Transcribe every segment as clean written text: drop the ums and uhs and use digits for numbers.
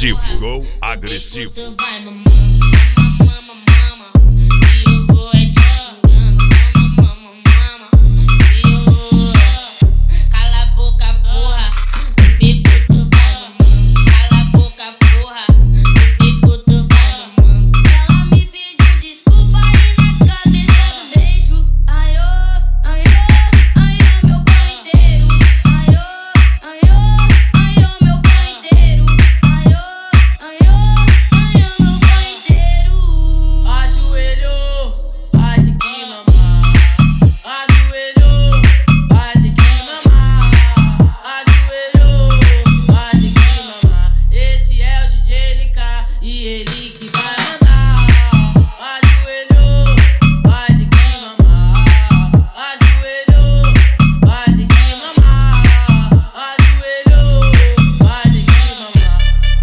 agressivo. Go agressivo. Tu vai mamar, mama, mama, e eu vou te xingando, mama, mama, e eu vou. Cala a boca, porra, no bico tu vai mamando. Cala a boca, porra, no bico tu vai mamando. Ela me pediu desculpa e na cabeça do beijo. Ai, ô, ai, ô, ai, ô, meu pau inteiro. Ai, ô, ai, ô, ai, ô, meu pau inteiro. Ai, ô, ai, ô, ai, ô, meu pau inteiro. Ajoelhou, vai ter que mamar. Ajoelhou, vai ter que mamar. Ajoelhou, vai ter que mamar. Esse é o DJ LK e ele que vai mandar. Ajoelhou, vai ter que mamar. Ajoelhou, vai ter que mamar. Ajoelhou, vai ter que mamar.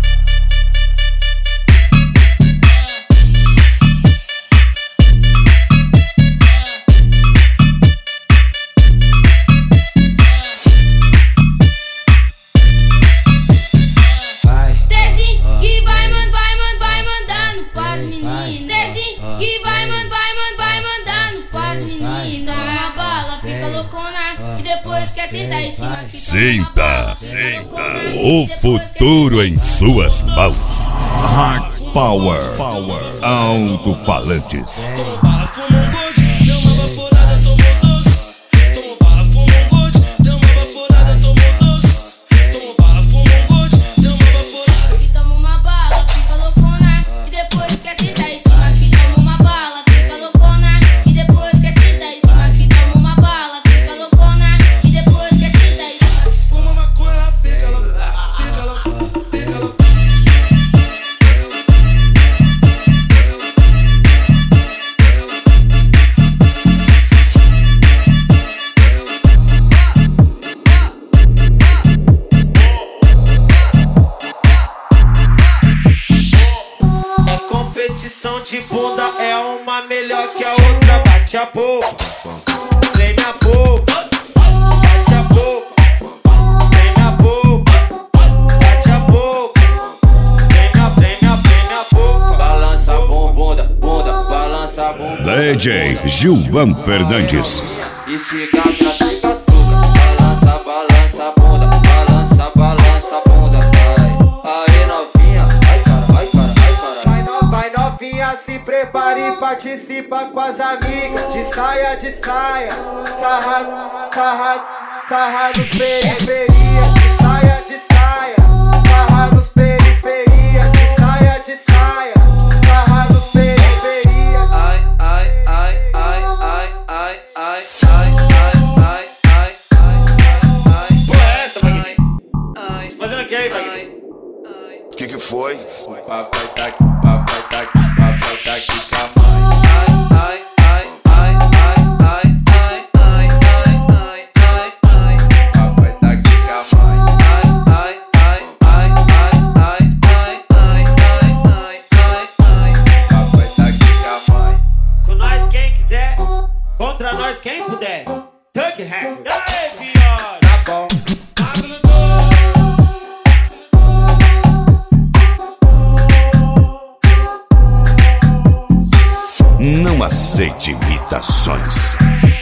Desce que vai mandando pras meninas. Desce que vai mandando pras meninas. Toma uma bala, fica loucona, e depois quer sentar em cima. Senta, senta. O futuro em suas mãos. Hard Power. Alto-falantes. Tomou bala, fumou um gold, deu uma baforada, tomou doce. Tomou bala, fumou um gold, deu uma baforada, tomou doce. Tomou bala, fumou um gold, deu uma baforada. Que toma uma bala, fica loucona, e depois quer sentar em cima. Que toma uma bala, fica loucona, e depois quer sentar em cima. Que toma uma bala, fica loucona, e depois quer sentar em cima. Fuma maconha, ela fica louca, fica louca, fica louca. É competição de bunda, é uma melhor que a outra. Bate a boca, treme a boca. Bate a boca, treme a boca. Bate a boca, treme a boca. Balança a bunda, balança a bunda. DJ Gilvan Fernandes. E chega pra açúcar. Balança, balança a bunda, balança a bunda. Vai, aí novinha, ai cara, ai cara, ai cara. Vai novinha, se prepare e participa com as amigas. De saia, sarra nos periferia. De saia, sarra nos periferia. De saia, sarra nos periferia. Ai, ai, ai, ai, ai, ai, ai, ai, ai, ai, ai. Pô, é essa, Magni? Tá fazendo o que aí, Magni? Que foi? Papai tá aqui com a mãe. Ai, ai, ai, ai, ai, ai, ai, ai, ai. Papai tá aqui com a mãe. Ai, ai, ai, ai, ai, ai, ai, ai, ai. Papai tá aqui com a mãe. Com nós quem quiser, contra nós quem puder. Thug Hack. Aê, viado. Tá bom. Não aceite imitações.